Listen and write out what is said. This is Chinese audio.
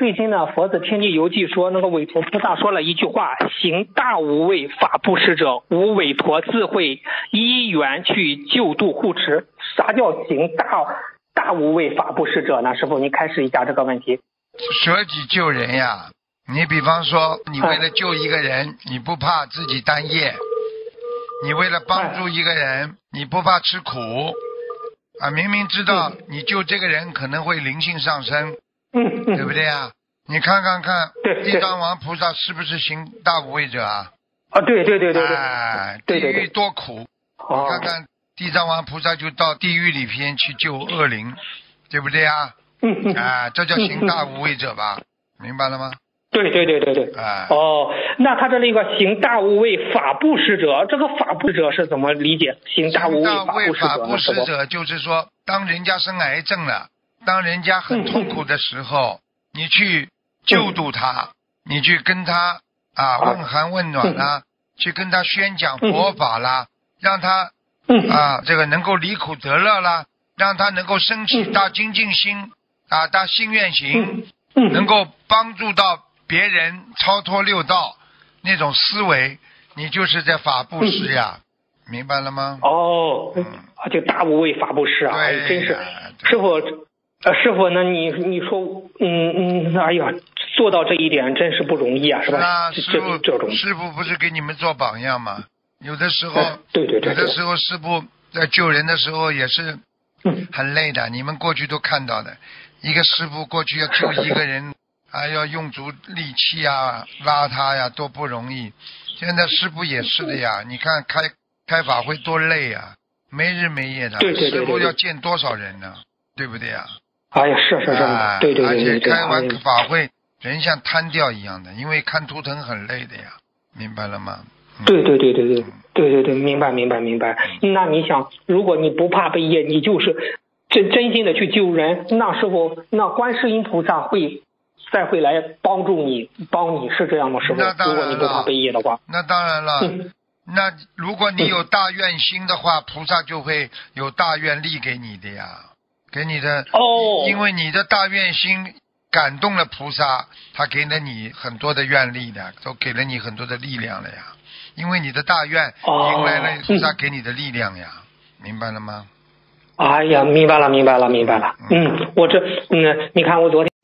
最近呢，佛子天地游记说，那个韦陀菩萨说了一句话：行大无畏法布施者，无韦陀自会依缘去救度护持。啥叫行大无畏法布施者呢？师父，您开示一下这个问题。 舍己救人呀，你比方说，你为了救一个人，你不怕自己担业；你为了帮助一个人，你不怕吃苦。明明知道你救这个人可能会灵性上升，对不对啊？你看看地藏王菩萨是不是行大无畏者啊？ 对， 地狱多苦，你看看地藏王菩萨就到地狱里边去救恶灵，对不对啊？这叫行大无畏者吧？明白了吗？ 对。那他这里一个行大无畏法布施者，这个法布施者是怎么理解？行大无畏法布施者就是说，当人家生癌症了，当人家很痛苦的时候，你去救度他，你去跟他问寒问暖啦，去跟他宣讲佛法啦，让他这个能够离苦得乐啦，让他能够升起大精进心大心愿行，能够帮助到别人超脱六道那种思维，你就是在法布施呀，明白了吗？ 就大无畏法布施啊，真是师傅，那你说，哎呀，做到这一点真是不容易啊，是吧？ 师傅不是给你们做榜样吗？有的时候， 对， 有的时候师傅在救人的时候也是很累的，你们过去都看到的，一个师傅过去要救一个人。要用足力气拉他呀，多不容易。现在师父也是的呀，你看开法会多累啊，没日没夜的。 对， 师父要见多少人呢？对不对呀？ 哎呀，是，对。 而且开完法会，人像瘫掉一样的，因为看图腾很累的呀，明白了吗？ 对，明白。那你想，如果你不怕被业，你就是真心的去救人，那师父，那观世音菩萨再会来帮你，是这样吗？师父，如果你不怕被业的话， 那当然了。那如果你有大愿心的话，菩萨就会有大愿力给你的呀，给你的。因为你的大愿心感动了菩萨，他给了你很多的愿力的，都给了你很多的力量了呀。因为你的大愿迎来了菩萨给你的力量呀，明白了吗？ 哎呀，明白了。你看我昨天。